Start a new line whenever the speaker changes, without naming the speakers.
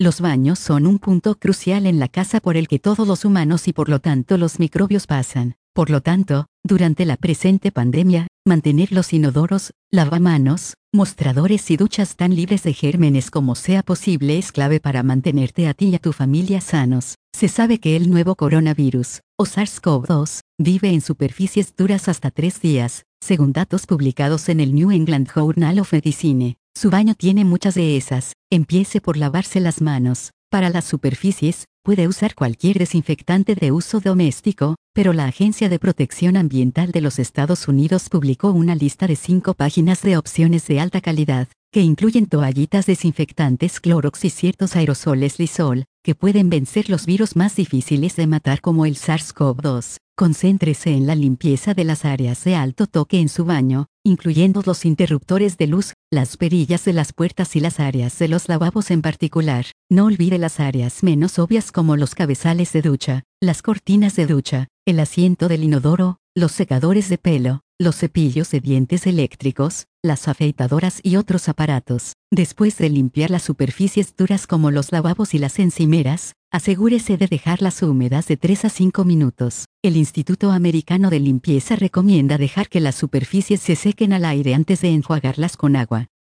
Los baños son un punto crucial en la casa por el que todos los humanos y por lo tanto los microbios pasan. Por lo tanto, durante la presente pandemia, mantener los inodoros, lavamanos, mostradores y duchas tan libres de gérmenes como sea posible es clave para mantenerte a ti y a tu familia sanos. Se sabe que el nuevo coronavirus, o SARS-CoV-2, vive en superficies duras hasta 3 días, según datos publicados en el New England Journal of Medicine. Su baño tiene muchas de esas. Empiece por lavarse las manos. Para las superficies, puede usar cualquier desinfectante de uso doméstico, pero la Agencia de Protección Ambiental de los Estados Unidos publicó una lista de 5 páginas de opciones de alta calidad, que incluyen toallitas desinfectantes Clorox y ciertos aerosoles Lysol, que pueden vencer los virus más difíciles de matar como el SARS-CoV-2. Concéntrese en la limpieza de las áreas de alto toque en su baño, incluyendo los interruptores de luz, las perillas de las puertas y las áreas de los lavabos en particular. No olvide las áreas menos obvias como los cabezales de ducha, las cortinas de ducha, el asiento del inodoro, los secadores de pelo, los cepillos de dientes eléctricos, las afeitadoras y otros aparatos. Después de limpiar las superficies duras como los lavabos y las encimeras, asegúrese de dejarlas húmedas de 3 a 5 minutos. El Instituto Americano de Limpieza recomienda dejar que las superficies se sequen al aire antes de enjuagarlas con agua.